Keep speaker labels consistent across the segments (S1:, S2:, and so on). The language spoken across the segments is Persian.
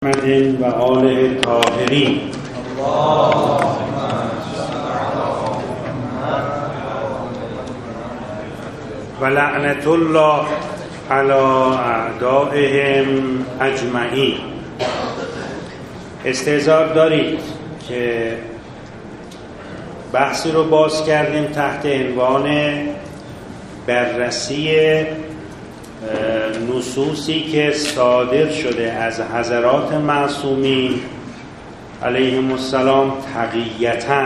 S1: محمد و آله طاهرین. و لعنت الله علی اعدائهم اجمعین. استعذار دارید که بحثی رو باز کردیم تحت عنوان بررسی نصوصی که صادر شده از حضرات معصومین علیهم السلام تقیةً.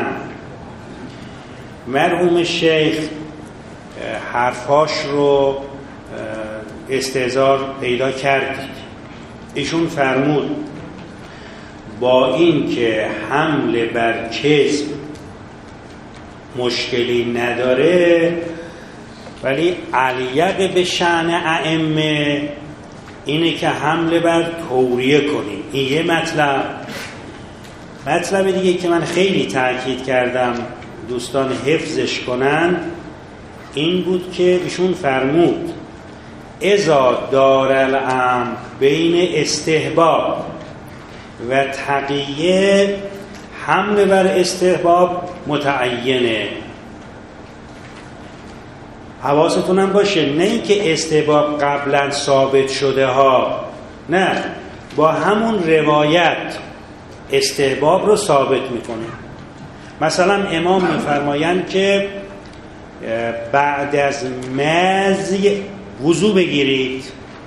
S1: مرحوم شیخ حرفاش رو استعذار پیدا کردید. ایشون فرمود با این که حمل بر کذب مشکلی نداره، ولی علیق به شأن ائمه اینه که حمله بر توریه کنیم. این یه مطلب دیگه که من خیلی تأکید کردم دوستان حفظش کنن این بود که ایشون فرمود اذا دار الامر بین استحباب و تقیه، حمله بر استحباب متعینه. حواستونم باشه، نه این که استحباب قبلا ثابت شده ها، نه، با همون روایت استحباب رو ثابت میکنه. مثلا امام میفرمایند که بعد از مزی وضو بگیرید.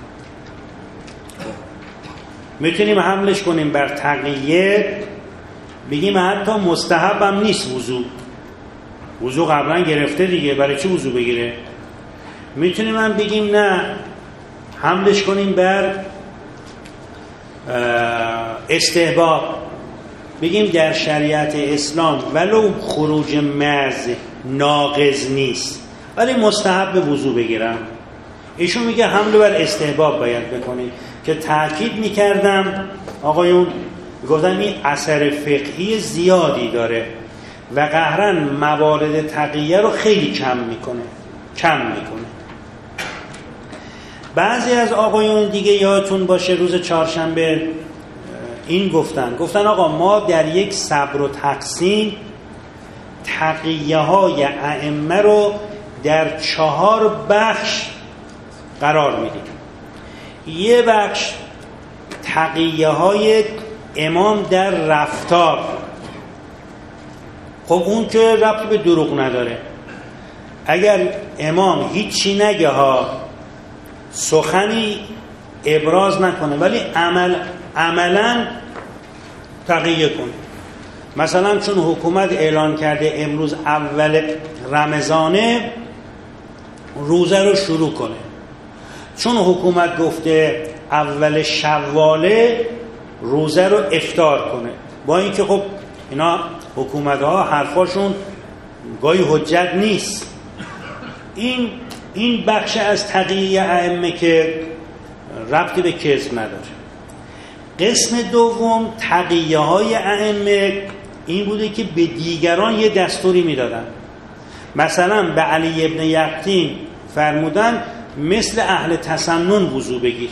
S1: میتونیم حملش کنیم بر تقیه، بگیم حتی مستحب هم نیست وضو قبلا گرفته دیگه، برای چی وضو بگیره؟ میتونیم هم بگیم نه، حملش کنیم بر استحباب، بگیم در شریعت اسلام ولو خروج مز ناقض نیست ولی مستحب وضو بگیرم. ایشون میگه حمله بر استحباب باید بکنید، که تأکید میکردم آقایون گفتم این اثر فقهی زیادی داره و قهرن موارد تقیه رو خیلی کم میکنه. بعضی از آقایون دیگه یادتون باشه روز چهارشنبه این گفتن آقا ما در یک صبر و تقسیم تقیه های ائمه رو در 4 بخش قرار میدیم. یه بخش تقیه های امام در رفتار، خب اون که ربطی به دروغ نداره. اگر امام هیچی نگه ها، سخنی ابراز نکنه ولی عملا تقیه کنه، مثلا چون حکومت اعلان کرده امروز اول رمضانه، روزه رو شروع کنه. چون حکومت گفته اول شواله، روزه رو افطار کنه. با اینکه خب اینا حکومت ها حرفاشون گاهی حجت نیست. این بخش از تقیه ائمه که ربطی به کذب نداره. قسم دوم تقیه های ائمه این بوده که به دیگران یه دستوری میدادن. مثلا به علی ابن یقطین فرمودن مثل اهل تسنن وضو بگیر.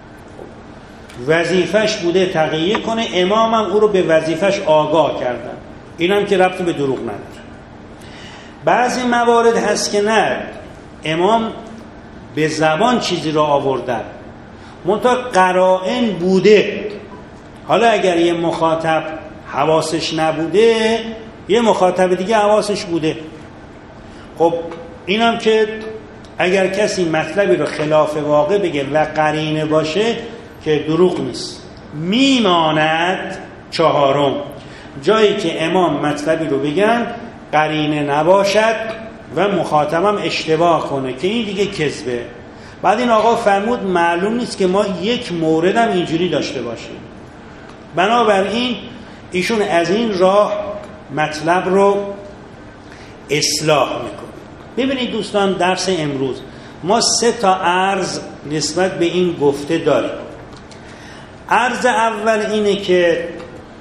S1: وظیفش بوده تقیه کنه، امام هم او رو به وظیفش آگاه کردن. اینم که ربطی به دروغ نداره. بعضی موارد هست که نه، امام به زبان چیزی رو آوردن منتها قرائن بوده. حالا اگر یه مخاطب حواسش نبوده، یه مخاطب دیگه حواسش بوده، خب اینم که اگر کسی مطلبی رو خلاف واقع بگه و قرینه باشه که دروغ نیست. میماند 4، جایی که امام مطلبی رو بگن قرینه نباشد و مخاطبم اشتباه کنه که این دیگه کذبه. بعد این آقا فرمود معلوم نیست که ما یک مورد هم اینجوری داشته باشیم. بنابراین ایشون از این راه مطلب رو اصلاح میکنه. ببینید دوستان، درس امروز ما 3 عرض نسبت به این گفته داریم. عرض اول اینه که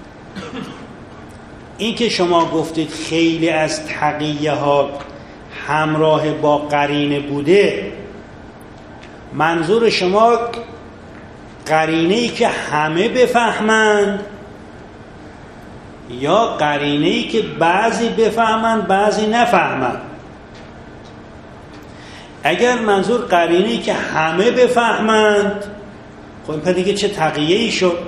S1: این که شما گفتید خیلی از تقیه ها همراه با قرینه بوده، منظور شما قرینه‌ای که همه بفهمند یا قرینه‌ای که بعضی بفهمند بعضی نفهمند. اگر منظور قرینه‌ای که همه بفهمند، خب این دیگه چه تقیه‌ای شد؟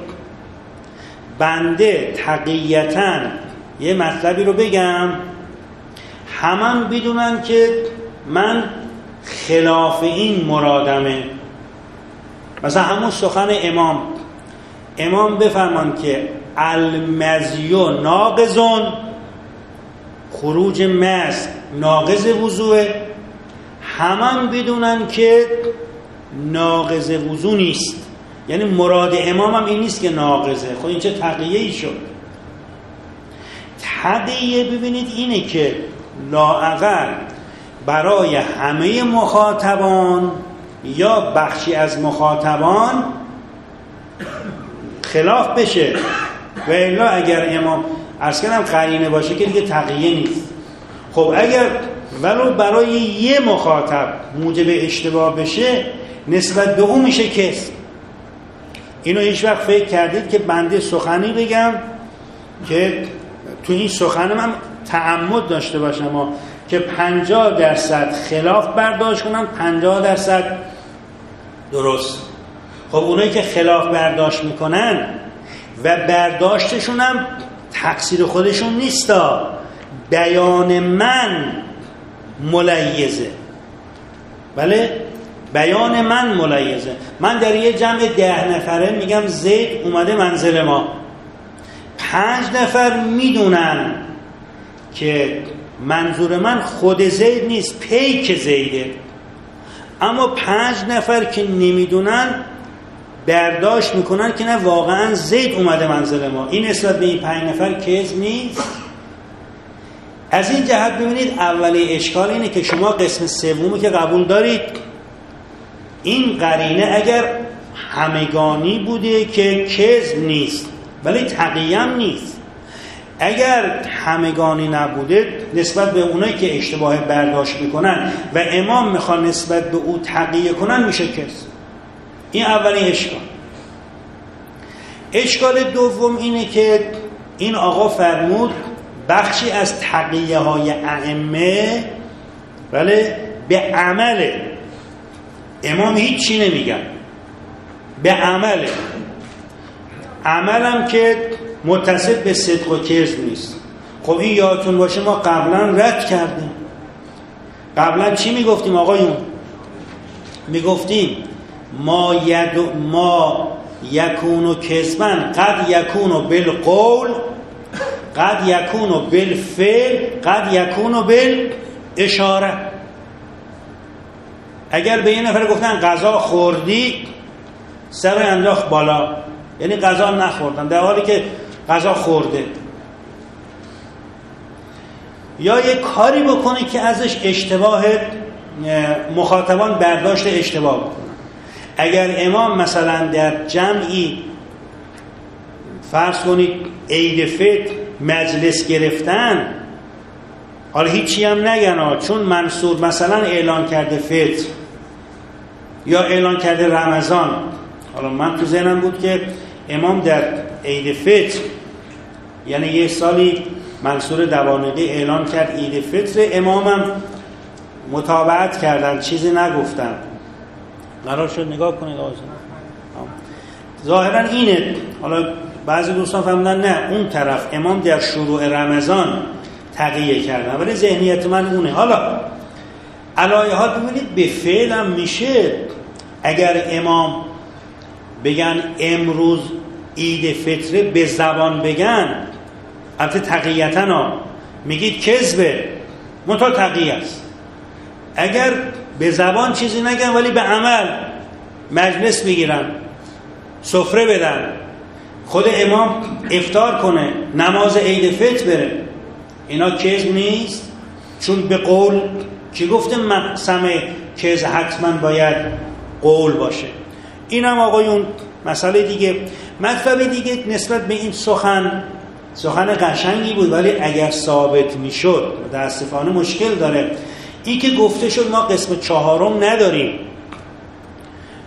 S1: بنده تقیه‌تاً یه مطلبی رو بگم همه بدونن که من خلاف این مرادمه. مثلا همون سخن امام بفرمان که المزی ناقضون، خروج مز ناقض وضوء، همه بدونن که ناقض وضوء نیست. یعنی مراد امام هم این نیست که ناقضه. خب این چه تقیه‌ای شد؟ تقیه ببینید اینه که لااقل برای همه مخاطبان یا بخشی از مخاطبان خلاف بشه. و الا اگر امام عرض کردم قرینه باشه که دیگه تقیه نیست. خب اگر ولو برای یه مخاطب موجب اشتباه بشه نسبت به اون میشه کذب. اینو هیچ وقت فکر کردید که بنده سخنی بگم که تو این سخن من تعمد داشته باشم که 50% خلاف برداشت کنم 50% درست؟ خب اونایی که خلاف برداشت میکنن و برداشتشون هم تقصیر خودشون نیستا، بیان من ملیزه. بله، بیان من ملیزه. من در یه جمع 10 نفره میگم زید اومده منزل ما، 5 نفر میدونن که منظور من خود زید نیست، پیک زیده. اما 5 نفر که نمیدونن برداشت میکنن که نه واقعا زید اومده منزل ما. این نسبت به این 5 نفر کذب نیست. از این جهت ببینید اولی اشکال اینه که شما قسم سومی که قبول دارید این قرینه اگر همگانی بوده که کذب نیست ولی تقیه هم نیست. اگر همگانی نبوده نسبت به اونایی که اشتباه برداشت میکنن و امام میخوان نسبت به او تقیه کنن میشه کذب. این اولین اشکال. اشکال دوم اینه که این آقا فرمود بخشی از تقیه های ائمه بله به عمل امام هیچی نمیگن، به عملم که متصل به صدق و کذب نیست. خب این یادتون باشه ما قبلا رد کردیم. قبلا چی میگفتیم آقایون؟ میگفتیم ما یکونو کذبن قد یکونو بالقول قد یکونو بالفعل قد یکونو بالاشاره. اگر به یه نفر گفتن غذا خوردی، سر انداخت بالا، یعنی غذا نخوردن در حالی که غذا خورده. یا یه کاری بکنه که ازش اشتباه مخاطبان برداشت اشتباه بکنن. اگر امام مثلا در جمعی فرض کنید عید فطر مجلس گرفتن، حالا هیچی هم نگن چون منصور مثلا اعلان کرده فطر یا اعلان کرده رمضان. حالا من تو ذهنم بود که امام در عید فطر یعنی یه سالی منصور دوانقی اعلان کرد عید فطر، امامم متابعت کردن چیزی نگفتن. قرار شد نگاه کنید ظاهرا اینه. حالا بعضی دوستان فهمیدن نه اون طرف امام در شروع رمضان تقیه کردن، ولی ذهنیت من اونه. حالا علایه ها ببینید به فعل هم میشه. اگر امام بگن امروز عید فطر به زبان بگن، البته تقییتاً میگید کذبه منتها تقیه است. اگر به زبان چیزی نگن ولی به عمل مجلس بگیرن، سفره بدن، خود امام افطار کنه، نماز عید فطر بره، اینا کذب نیست. چون به قول که گفتم مقسم کذب حتما باید قول باشه. اینم آقایون مسئله دیگه. مطلب دیگه نسبت به این سخن قشنگی بود، ولی اگر ثابت میشد متاسفانه مشکل داره. این که گفته شد ما قسم 4 نداریم،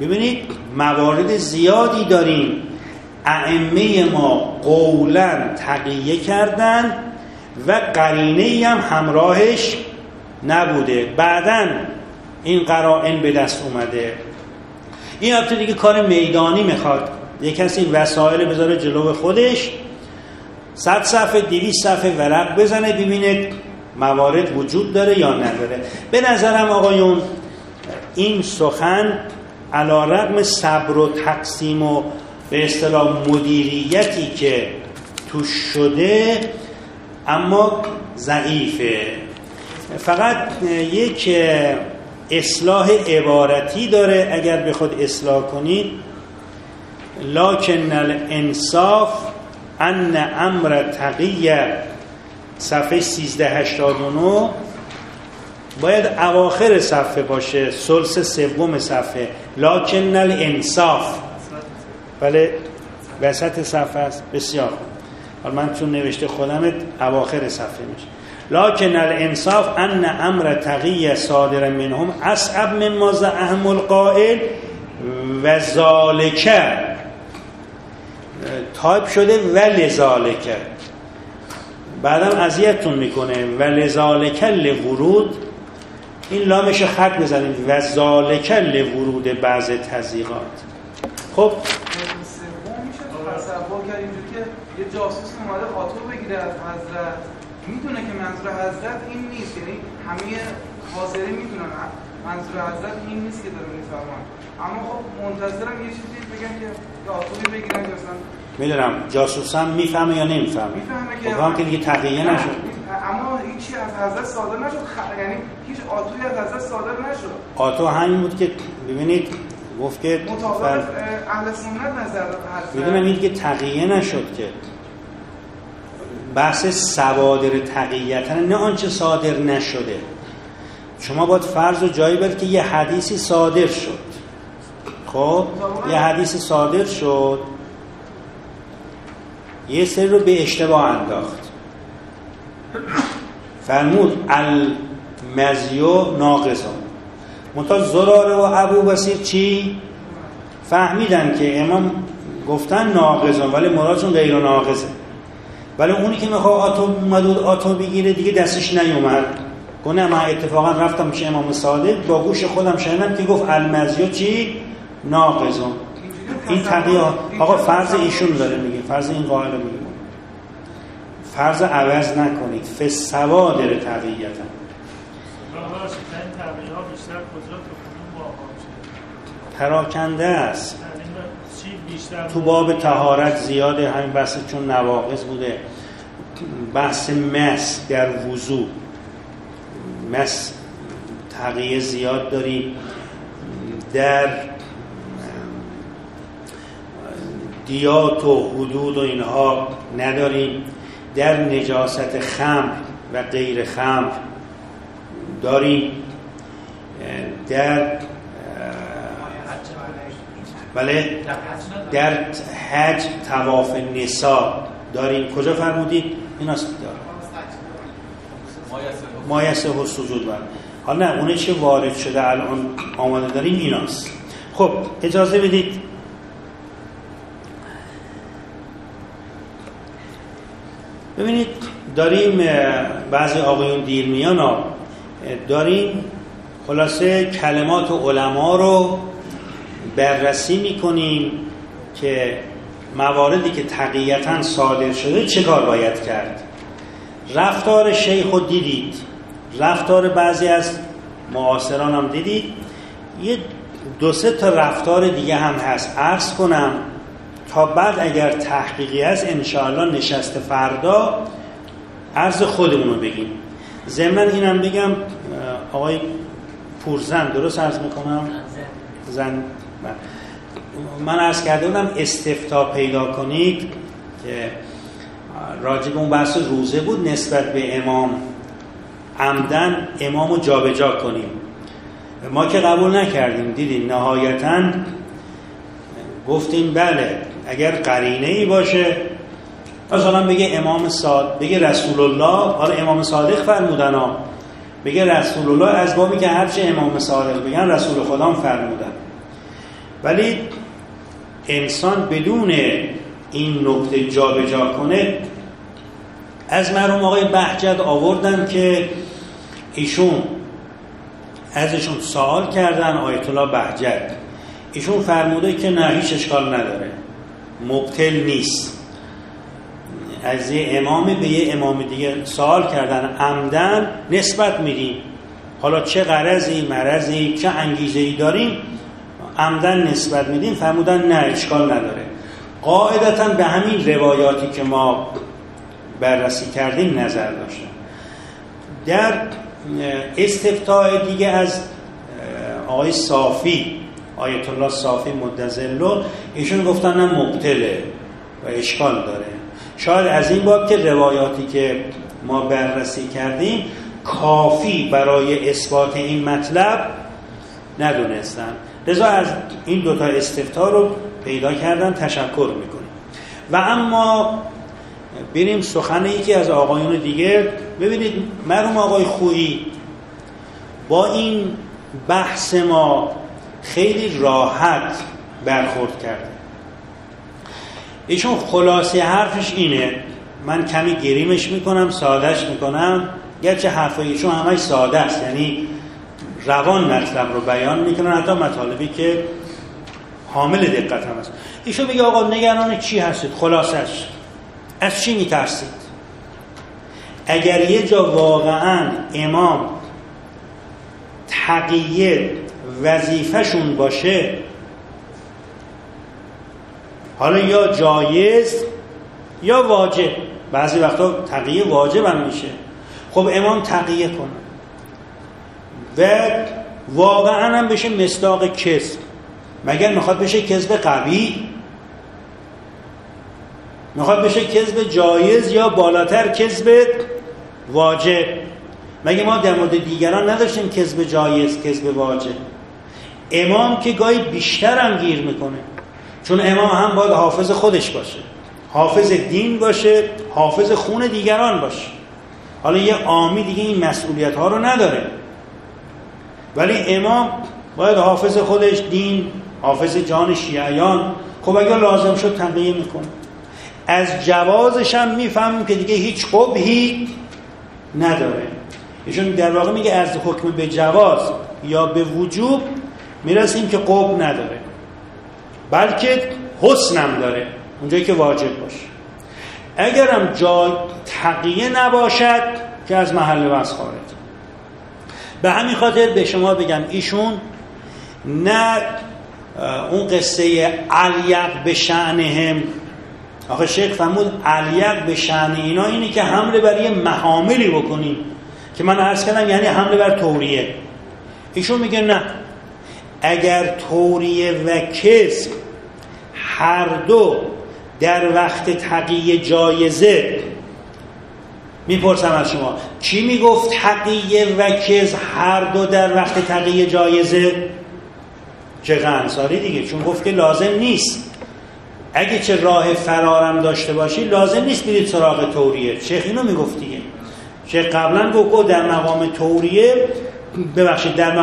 S1: ببینید موارد زیادی داریم ائمه ما قولاً تقیه کردن و قرینه‌ای هم همراهش نبوده، بعداً این قرائن به دست اومده. این البته دیگه کار میدانی میخواد، یک کسی وسایل بذاره جلو خودش 100 صفحه 200 صفحه ورق بزنه ببینه موارد وجود داره یا نداره. به نظرم آقایون این سخن علی‌رغم صبر و تقسیم و به اصطلاح مدیریتی که توش شده اما ضعیفه. فقط یک اصلاح عبارتی داره اگر بخواد اصلاح کنید. لکن الانصاف ان امر تقیه، صفحه 1389 باید اواخر صفحه باشه، ثلث سوم صفحه. لکن الانصاف، بله وسط صفحه است. بسیار حالا من چون نوشته خودم اواخر صفحه میشه. لکن الانصاف ان امر تقیه صادر منهم اصعب مما زعم القائل و ذالک تایپ شده و لذالک، بعدم اذیتتون میکنه و لذالک لورود، این لامش خط بزنید و ذالک لورود بعض تضییقات. خب
S2: تصور کرد اینجوری که یه جاسوس اومده آتو بگیره از حضرت، میدونه که منظور حضرت این نیست، یعنی همه حاضرین میدونن منظور حضرت این نیست که داره میفهمن، اما خب منتظرم یه چیزی بگن که آتوی بگیرن که اصلا
S1: میدونم جاسوس هم میفهمه یا نمیفهمه.
S2: میفهمه
S1: که دیگه تقیه نشد،
S2: اما هیچی از حضرت صادر نشد، یعنی هیچ آتوی از حضرت صادر نشد.
S1: آتو همین بود که ببینید گفت که
S2: مطابق اهل سنت نظر هست.
S1: میدونم که تقیه نشد، که بحث صوادر تقییتن نه آنچه صادر نشده. شما باید فرض و جایی برید که یه حدیثی صادر شد، خب یه حدیثی صادر شد یه سری رو به اشتباه انداخت، فرمود المزیو ناقضون، منتها زراره و ابو بصیر چی؟ فهمیدن که امام گفتن ناقضون ولی مرادشون غیر ناقضه، ولی اونی که میخواد آتو بگیره دیگه دستش نیومد. گونه من اتفاقا رفتم میشه امام صادق با گوش خودم شنیدم که گفت المزیو چی؟ ناقضون. این تقیه آقا فرض ایشون داره میگه، فرض این قائل رو میگه، فرض عوض نکنید. فسوادر تقییتن پراکنده است. تو باب طهارت زیاده، همین بحث چون نواقض بوده، بحث مس در وضو، مس تقیه زیاد داریم، در دیات و حدود و اینها نداریم، در نجاست خمر و غیر خمر داریم، در بله در حج طواف نساء داریم. کجا فرمودید؟ این است داریم مایسه و سجود بر. حالا نه اونه چه وارد شده الان آماده داریم ایناست. خب اجازه بدید ببینید، داریم بعضی آقایون دیرمیان ها داریم خلاصه کلمات علما رو بررسی میکنیم که مواردی که تقییتاً صادر شده چه کار باید کرد. رفتار شیخ رو دیدید، رفتار بعضی از معاصران هم دیدید، یه 2-3 تا رفتار دیگه هم هست. عرض کنم تا بعد اگر تحقیقی هست انشاءالله نشست فردا عرض خودمون رو بگیم. ضمن اینم بگم آقای پورزن، درست عرض میکنم؟ زن من عرض کرده بودم استفتاء پیدا کنید که راجع به اون بحث روزه بود، نسبت به امام عمدن امامو جابجا کنیم. ما که قبول نکردیم، دیدیم نهایتاً گفتیم بله اگر قرینه ای باشه، مثلا بگه امام صادق، بگه رسول الله، حالا امام صادق فرمودن ها، بگه رسول الله، از بابی که هرچه امام صادق بگن رسول خدا هم فرمودن. ولی انسان بدون این نکته جا به جا کنه. از مرحوم آقای بهجت آوردن که ایشون ازشون سوال کردن، آیت الله بهجت، ایشون فرموده که نه هیچ اشکال نداره، مبطل نیست. از یه امام به یه امام دیگه سوال کردن، عمدن نسبت میدیم، حالا چه غرضی مرضی چه انگیزه‌ای داریم عمدن نسبت میدیم. فرمودن نه اشکال نداره. قاعدتا به همین روایاتی که ما بررسی کردیم نظر داشتن. در استفتاء دیگه از آقای صافی، آیت الله صافی مدظله، ایشون گفتن نه مبطله و اشکال داره. شاید از این باب که روایاتی که ما بررسی کردیم کافی برای اثبات این مطلب ندونستن، لذا از این دوتا استفتاء رو پیدا کردن. تشکر میکنیم. و اما بریم سخن یکی از آقایون دیگه. ببینید مرحوم آقای خویی با این بحث ما خیلی راحت برخورد کرده. ایشون خلاصه حرفش اینه، من کمی گریمش میکنم، سادهش میکنم، گرچه حرفای ایشون همش ساده است، یعنی روان مطلب رو بیان میکنن، حتی مطالبی که حامل دقت هم است. ایشون میگه آقا نگران چی هستید؟ خلاصش از چی میترسید؟ اگر یه جا واقعا امام تقیه وظیفه‌شون باشه، حالا یا جایز یا واجب، بعضی وقتا تقیه واجب هم میشه، خب امام تقیه کنه و واقعا هم بشه مصداق کذب. مگر میخواد بشه کذب قوی؟ میخواد بشه کذب جایز یا بالاتر کذب واجب؟ مگه ما در مورد دیگران نداشتیم کذب جایز کذب واجب؟ امام که گاهی بیشتر هم گیر میکنه، چون امام هم باید حافظ خودش باشه، حافظ دین باشه، حافظ خون دیگران باشه. حالا یه عامی دیگه این مسئولیت ها رو نداره، ولی امام باید حافظ خودش، دین، حافظ جان شیعیان. خب اگر لازم شد تقیه میکنه. از جوازش هم میفهمیم که دیگه هیچ قبحی نداره. ایشون در واقع میگه از حکم به جواز یا به وجوب میرسیم که قبح نداره، بلکه حسنم داره اونجایی که واجب باشه. اگرم جای تقیه نباشد که از محل بحث خارج. به همین خاطر به شما بگم ایشون نه اون قصه علیق به شأنهم، آخه شیخ فرمود علیق به شأن اینا اینی که حمله بر یه محاملی بکنیم که من عرض کردم یعنی حمله بر توریه. ایشون میگه نه، اگر توریه و کذب هر دو در وقت تقیه جایزه، میپرسم از شما کی میگفت تقیه و کذب هر دو در وقت تقیه جایزه؟ شیخ انصاری دیگه، چون گفت که لازم نیست. اگه چه راه فرارم داشته باشی لازم نیست برید سراغ توریه. شیخ اینو میگفت دیگه. شیخ قبلا گفت در مقام توریه، ببخشید در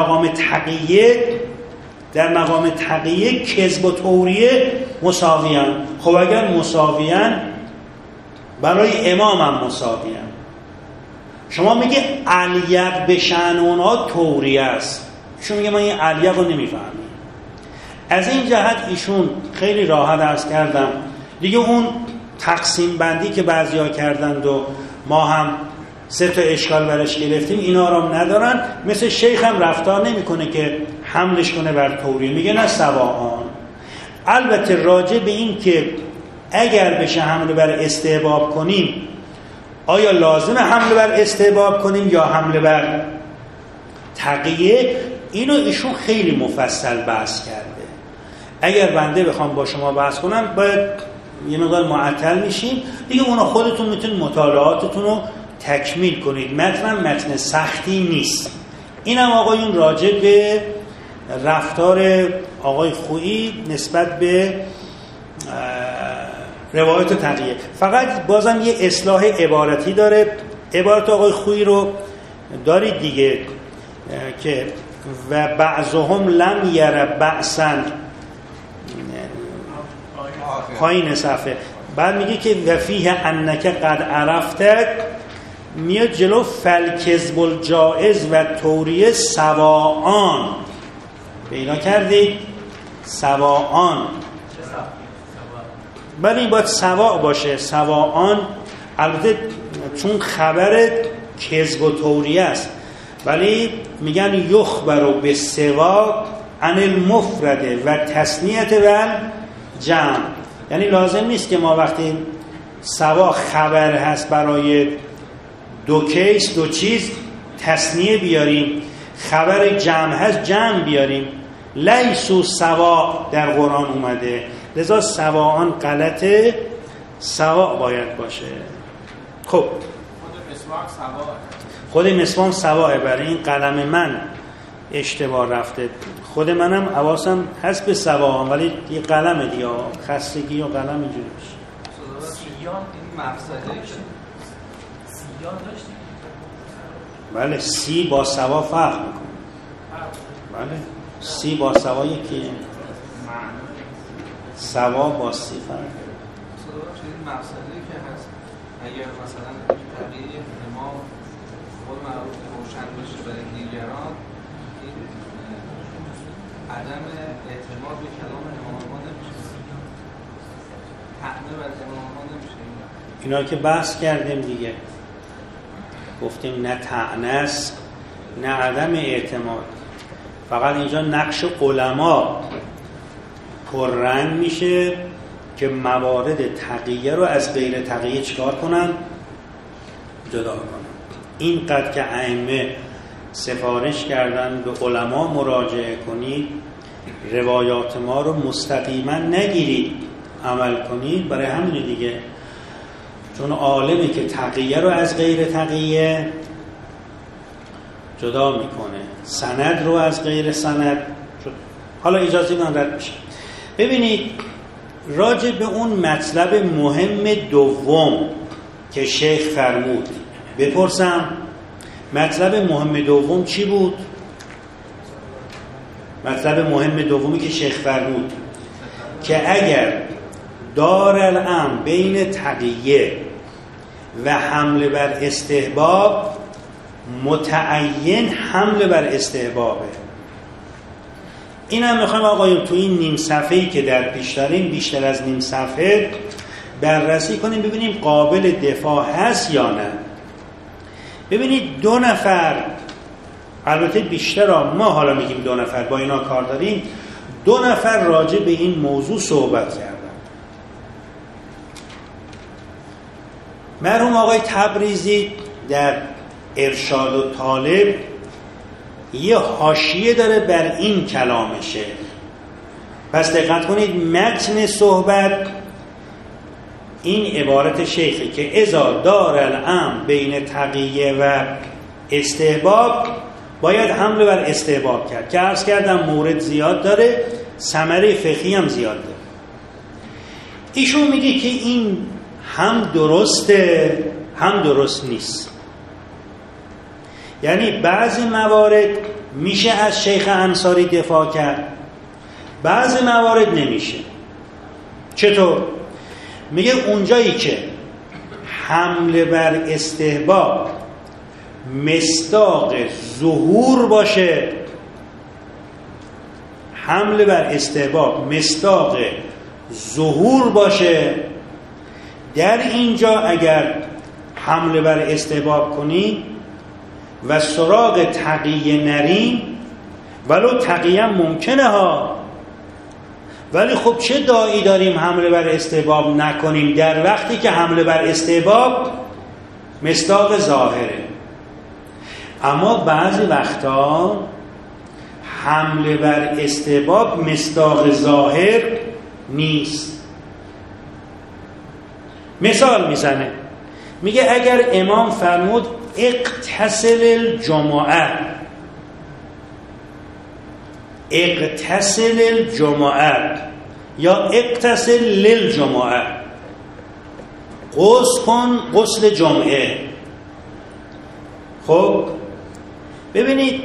S1: مقام تقیه کذب و توریه مساویان. خب اگر مساویان برای امام هم مساویان، شما میگه علیق به شأن اونها توریه است، ایشون میگه من این علیق رو نمیفهمم. از این جهت ایشون خیلی راحت عرض کردم دیگه، اون تقسیم بندی که بعضیا کردند و ما هم 3 تا اشکال برش گرفتیم اینا رو ندارن. مثل شیخ هم رفتار نمیکنه که حملش کنه بر توریه، میگه نه سواءان. البته راجع به این که اگر بشه حمله بر استحباب کنیم، آیا لازمه حمله بر استحباب کنیم یا حمله بر تقیه، اینو ایشون خیلی مفصل بحث کرده. اگر بنده بخوام با شما بحث کنم باید یه مقدار معطل میشیم دیگه. اونا خودتون میتونید مطالعاتتون رو تکمیل کنید. متن سختی نیست. اینم آقایون راجع به رفتار آقای خویی نسبت به روایت تقیه. فقط بازم یه اصلاح عبارتی داره. عبارت آقای خویی رو دارید دیگه که و بعضهم لم یره بأسا پایین صفحه. بعد میگه که وفیه انک قد عرفته، میاد جلو فالکذب الجائز و توریه سواءان. پیدا کردید؟ سواءان. ولی این باید سواء باشه. سواءان البته چون خبر کذب و توریه است، ولی میگن یخبر به سوا عن المفرده و تثنیت و جمع. یعنی لازم نیست که ما وقتی سوا خبر هست برای دو کیس دو چیز تثنیه بیاریم، خبر جمع هست جمع بیاریم. لیسو سوا در قرآن اومده، لذا سواان غلطه، سوا باید باشه. خب خود مسواک سواه، برای این قلم من اشتباه رفته. خود منم حواسم هست به سواان، ولی یه قلم دیگه خستگی و قلم اینجوری میشه.
S3: سیان این مفسده سیان داشتیم.
S1: بله سی با سوا فرق میکنه. بله سی با سوا یکیه، سوا با سی فرق.
S3: این مفسده که هست اگر مثلا تغییر امام خود معروف روشن بشه برای دیگران، این عدم اعتماد به کلام امامان نمیشه، حمله بر امامان نمیشه.
S1: اینا که بحث کردیم دیگه، گفتیم نه طعنه است نه عدم اعتماد، فقط اینجا نقش علما پررنگ میشه که موارد تقیه رو از غیر تقیه چکار کنن؟ جدا کنن. اینقدر که ائمه سفارش کردن به علما مراجعه کنید، روایات ما رو مستقیما نگیرید، عمل کنید. برای همین دیگه، چون عالمی که تقیه رو از غیر تقیه جدا میکنه، سند رو از غیر سند. حالا اجازه من رد میشه. ببینید راجع به اون مطلب مهم دوم که شیخ فرمود بپرسم، مطلب مهم دوم چی بود؟ مطلب مهم دومی که شیخ فرمود که اگر دارالامر بین تقیه و حمله بر استحباب، متعین حمله بر استحبابه. این هم میخوایم آقایون تو این نیم صفحه‌ای که در پیش داریم، بیشتر از نیم صفحه بررسی کنیم ببینیم قابل دفاع هست یا نه. ببینید دو نفر، البته بیشتر ما حالا میگیم دو نفر، با اینا کار داریم، دو نفر راجع به این موضوع صحبت کردن. مرحوم آقای تبریزی در ارشاد و طالب یه حاشیه داره بر این کلامشه. پس دقت کنید، متن صحبت این عبارت شیخه که اذا دارالامر بین تقیه و استحباب، باید حمله بر استحباب کرد، که عرض کردم مورد زیاد داره، ثمره فقهی هم زیاد داره. ایشون میگه که این هم درسته هم درست نیست. یعنی بعضی موارد میشه از شیخ انصاری دفاع کرد، بعضی موارد نمیشه. چطور؟ میگه اونجایی که حمله بر استحباب مصداق ظهور باشه، حمله بر استحباب مصداق ظهور باشه، در اینجا اگر حمله بر استحباب کنی و سراغ تقیه نریم، ولو تقیه ممکنه ها، ولی خب چه داعی داریم حمله بر استحباب نکنیم در وقتی که حمله بر استحباب مصداق ظاهره. اما بعضی وقتا حمله بر استحباب مصداق ظاهر نیست. مثال میزنه، میگه اگر امام فرمود اغتسل الجمعه، اغتسل الجمعه یا اغتسل للجمعه، غسل کن غسل جمعه. خب ببینید،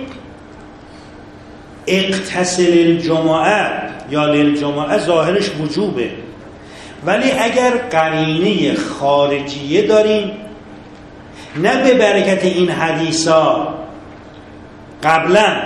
S1: اغتسل الجمعه یا للجمعه ظاهرش وجوبه، ولی اگر قرینه خارجیه داریم، نه به برکت این حدیثا قبلا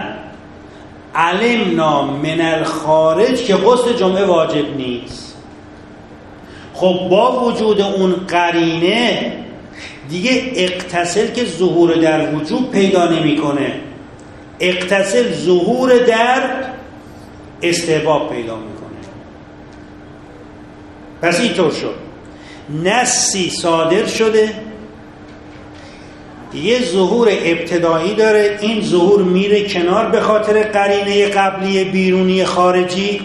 S1: علمنا من الخارج که غسل جمعه واجب نیست، خب با وجود اون قرینه دیگه اغتسل که ظهور در وجوب پیدا نمیکنه، اغتسل ظهور در استحباب پیدا میکنه. پس اینطور شد، نصی صادر شده، یه ظهور ابتدایی داره، این ظهور میره کنار به خاطر قرینه قبلی بیرونی خارجی.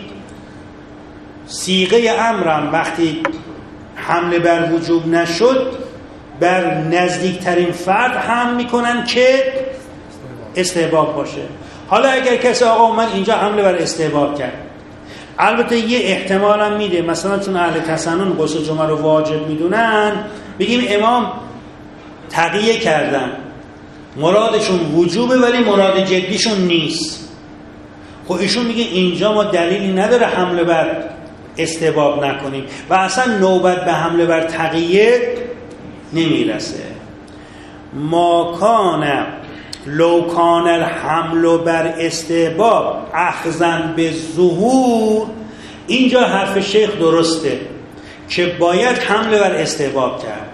S1: صیغه امرم وقتی حمله بر وجوب نشد بر نزدیکترین فرد حمل میکنن که استحباب باشه. حالا اگر کسی آقا من اینجا حمله بر استحباب کرد، البته یه احتمال هم میده، مثلا چون اهل تسنن غسل جمعه رو واجب میدونن، بگیم امام تقیه کردن، مرادشون وجوبه ولی مراد جدیشون نیست. خب ایشون میگه اینجا ما دلیلی نداره حمله بر استحباب نکنیم و اصلا نوبت به حمله بر تقیه نمیرسه. ما کان لو کان الحمل بر استحباب اخذن به ظهور، اینجا حرف شیخ درسته که باید حمله بر استحباب کرد،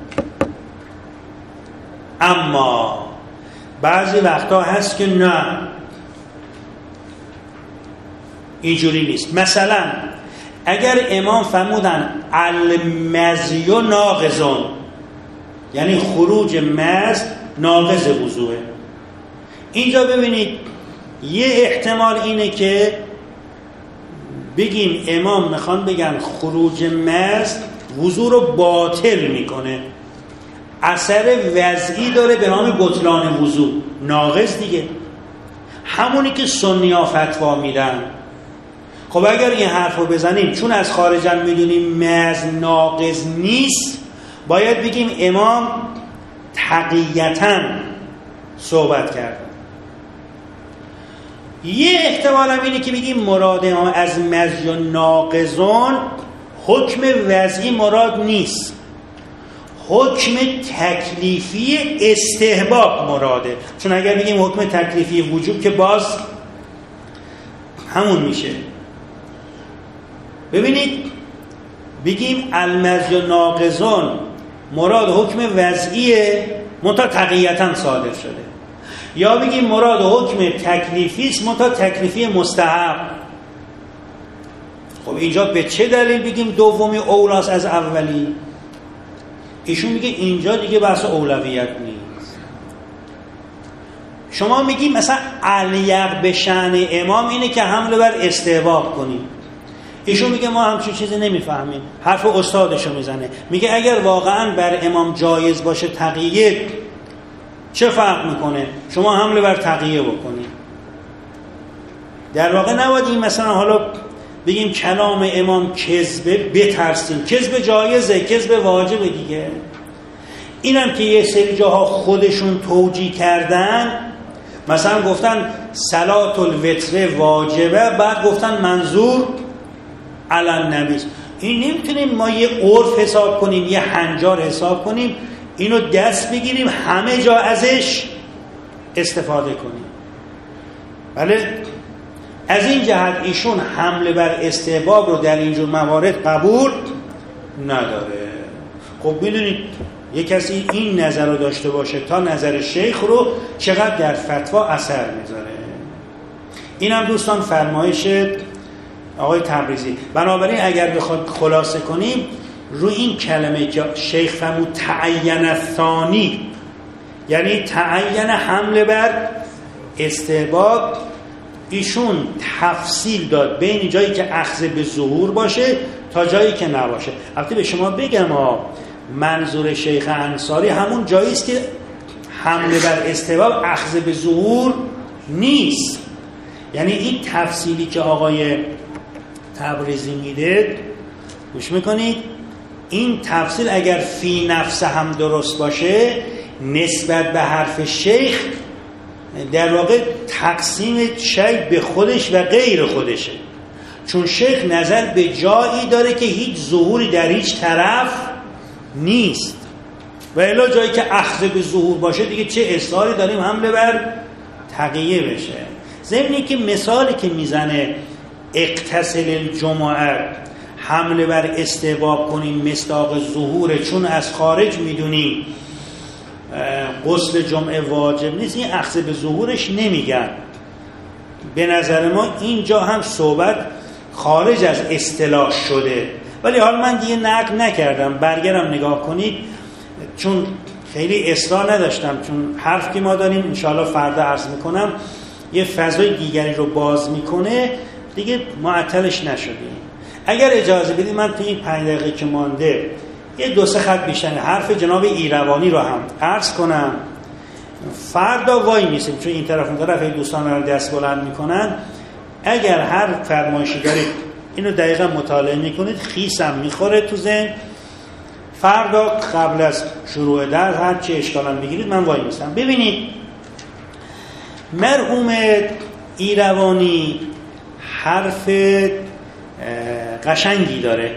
S1: اما بعضی وقتا هست که نه اینجوری نیست. مثلا اگر امام فرمودن المزی ناقضون، یعنی خروج مز ناقض وضوئه، اینجا ببینید یه احتمال اینه که بگیم امام میخوان بگن خروج مز وضو رو باطل میکنه، اثر وضعی داره به نام بطلان وضو، ناقض دیگه، همونی که سنی‌ها فتوا میدن. خب اگر این حرف رو بزنیم چون از خارجن میدونیم مز ناقض نیست، باید بگیم امام تقییتاً صحبت کرد. یه احتمال هم اینه که بگیم مراد ما از مزی و ناقضون حکم وضعی مراد نیست، حکم تکلیفی استحباب مراده. چون اگر بگیم حکم تکلیفی وجوب که باز همون میشه. ببینید بگیم المزی و ناقضون مراد حکم وضعیه منتها تقییتاً صادر شده، یا بگیم مراد حکم تکلیفی است منتها تکلیفی مستحب. خب اینجا به چه دلیل بگیم دومی اولاست از اولی؟ ایشون میگه اینجا دیگه بحث اولویت نیست. شما میگیم مثلا الیق به شأن امام اینه که حمله بر استحباب کنیم، ایشون میگه ما همچین چیزی نمیفهمیم، حرف استادشو میزنه، میگه اگر واقعا بر امام جایز باشه تقیه، چه فرق میکنه شما حمله بر تقیه بکنید؟ در واقع نباید این مثلا حالا بگیم کلام امام کذبه بترسیم، کذب جایزه، کذب واجبه دیگه. اینم که یه سری جاها خودشون توجیه کردن، مثلا گفتن صلات الوتر واجبه، بعد گفتن منظور علی النبی. این نمیتونیم ما یه عرف حساب کنیم، یه هنجار حساب کنیم، اینو دست بگیریم همه جا ازش استفاده کنیم. بله از این جهت ایشون حمله بر استحباب رو در اینجور موارد قبول نداره. خب میدونید یه کسی این نظر رو داشته باشه تا نظر شیخ رو چقدر در فتوا اثر میذاره. اینم دوستان فرمایش آقای تبریزی. بنابراین اگر بخواد خلاصه کنیم روی این کلمه که شیخ فرمود تعین الثانی، یعنی تعین حمله بر استحباب، ایشون تفصیل داد بین جایی که اخذ به ظهور باشه تا جایی که نباشه. البته به شما بگم منظور شیخ انصاری همون جایی است که حمله بر استحباب اخذ به ظهور نیست. یعنی این تفصیلی که آقای تبریزی میده، گوش میکنید، این تفصیل اگر فی نفس هم درست باشه نسبت به حرف شیخ در واقع تقسیم شیء به خودش و غیر خودشه. چون شیخ نظر به جایی داره که هیچ ظهوری در هیچ طرف نیست و الا جایی که اخذ به ظهور باشه دیگه چه اصراری داریم حمله بر تقیه بشه. ضمنی که مثالی که میزنه اغتسل الجمعه، حمله بر استحباب کنیم مصداق ظهوره، چون از خارج میدونیم غسل جمعه واجب نیست، این اخذ به ظهورش نمیگن. به نظر ما اینجا هم صحبت خارج از اصطلاح شده، ولی حالا من دیگه نقل نکردم، برگرم نگاه کنید چون خیلی اصرار نداشتم، چون حرف که ما داریم انشاءالله فردا عرض میکنم یه فضای دیگری رو باز میکنه دیگه معطلش نشدیم. اگر اجازه بدید من تو این 5 دقیقه که مانده یه 2-3 خط بیشتر حرف جناب ایروانی رو هم عرض کنم. فردا وای میسیم چون این طرف اون طرف دوستان رو دست بلند میکنن. اگر هر فرمایشی دارید اینو دقیقا مطالعه میکنید، خیسم میخوره تو ذهن، فردا قبل از شروع درس هر چی اشکالم بگیرید من وای میستم. ببینید مرحوم ایروانی حرف قشنگی داره.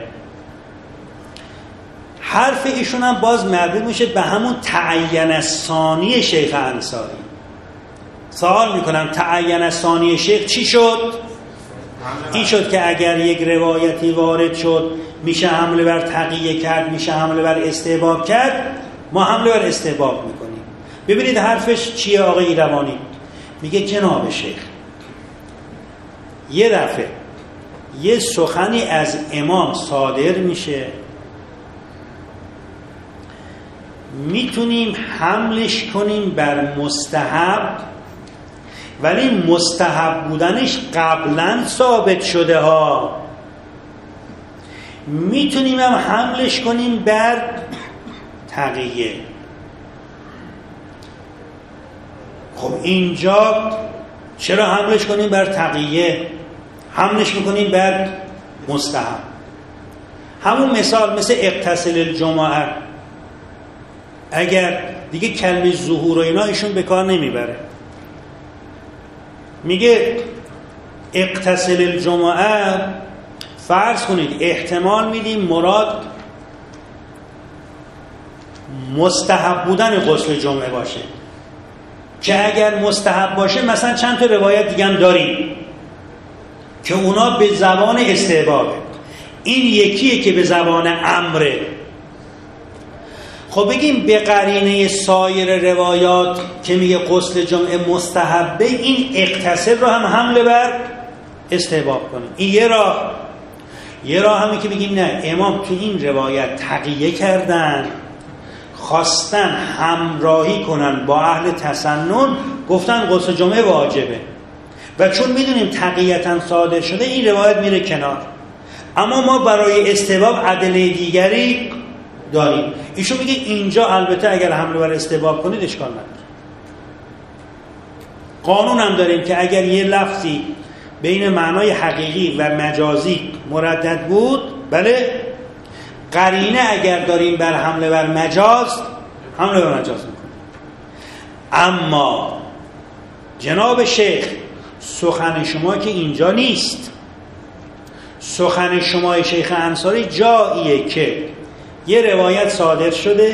S1: حرف ایشون هم باز مربوط میشه به همون تعین الثانی شیخ انصاری. سوال میکنم تعین الثانی شیخ چی شد؟ این شد که اگر یک روایتی وارد شد میشه حمله بر تقیه کرد، میشه حمله بر استحباب کرد، ما حمله بر استحباب میکنیم. ببینید حرفش چیه آقای ایروانی؟ میگه جناب شیخ یه دفعه یه سخنی از امام صادر میشه، میتونیم حملش کنیم بر مستحب، ولی مستحب بودنش قبلا ثابت شده ها. میتونیم هم حملش کنیم بر تقیه. خب اینجا چرا حملش کنیم بر تقیه؟ حملش میکنیم بر مستحب. همون مثال مثل اغتسل الجمعه، اگر دیگه کلمه ظهور و اینا ایشون به کار نمیبره، میگه اغتسل الجمعه، فرض کنید احتمال میدیم مراد مستحب بودن غسل جمعه باشه، که اگر مستحب باشه مثلا چند تا روایت دیگه هم داریم که اونا به زبان استحبابه، این یکیه که به زبان امره. خب بگیم به قرینه سایر روایات که میگه غسل جمعه مستحبه، این اغتسل رو هم حمله بر استحباب کنیم. این یه راه همه که بگیم نه امام تو این روایت تقیه کردن، خواستن همراهی کنن با اهل تسنن، گفتن غسل جمعه واجبه و چون میدونیم تقییتا صادر شده این روایت میره کنار، اما ما برای استحباب ادله دیگری داریم. ایشون میگه اینجا البته اگر حمله بر استحباب کنید اشکال نداره. قانون هم داریم که اگر یه لفظی بین معنای حقیقی و مجازی مردد بود، بله، قرینه اگر داریم بر حمله بر مجاز، حمله بر مجاز میکنیم. اما جناب شیخ سخن شما که اینجا نیست. سخن شما شیخ انصاری جاییه که یه روایت صادر شده،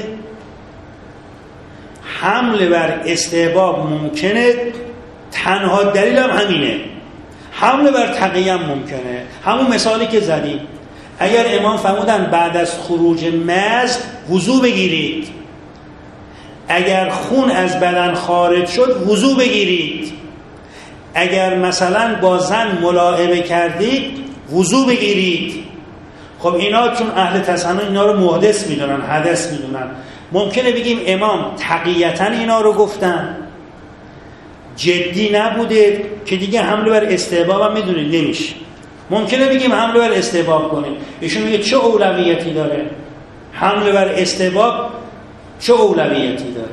S1: حمله بر استحباب ممکنه، تنها دلیل هم همینه، حمله بر تقیه هم ممکنه. همون مثالی که زدیم، اگر امام فرمودن بعد از خروج مز وضو بگیرید، اگر خون از بدن خارج شد وضو بگیرید، اگر مثلا با زن ملاعبه کردید وضو بگیرید. خب اینا چون اهل تسنن اینا رو محدث میدونن، حدث میدونن، ممکنه بگیم امام تقییتا اینا رو گفتن، جدی نبوده که دیگه حمله بر استحباب هم میدونید نمیشه. ممکنه بگیم حمله بر استحباب کنیم، ایشون میگه چه اولویتی داره حمله بر استحباب؟ چه اولویتی داره؟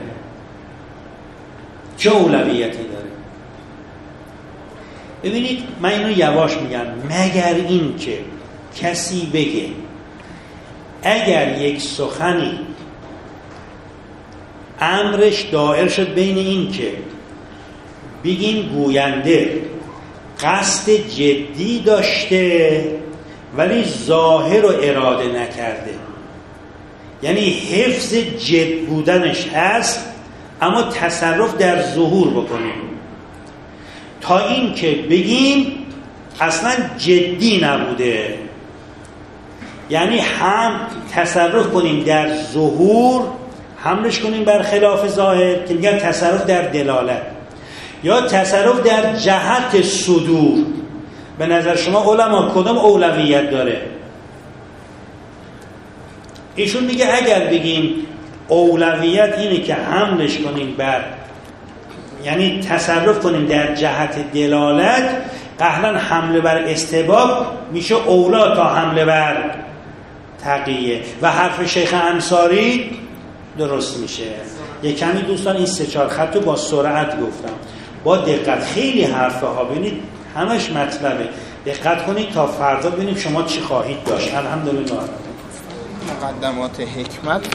S1: چه اولویتی داره؟ ببینید من اینو یواش میگم، مگر این که کسی بگه اگر یک سخنی امرش دائر شد بین این که بگیم گوینده قصد جدی داشته ولی ظاهر رو اراده نکرده، یعنی حفظ جد بودنش هست اما تصرف در ظهور بکنیم، تا این که بگیم اصلا جدی نبوده، یعنی هم تصرف کنیم در ظهور، حملش کنیم بر خلاف ظاهر که میگن تصرف در دلالت، یا تصرف در جهت صدور. به نظر شما علما کدام اولویت داره؟ ایشون میگه اگر بگیم اولویت اینه که حملش کنیم بر، یعنی تصرف کنیم در جهت دلالت، قهرن حمله بر استحباب میشه اولا تا حمله بر تقیه و حرف شیخ انصاری درست میشه. یک کمی دوستان این 3-4 خط رو با سرعت گفتم، با دقت، خیلی حرفه ها ببینید همش مطلبه، دقت کنید تا فردا ببینیم شما چی خواهید داشت. الحمدلله.
S4: مقدمات حکمت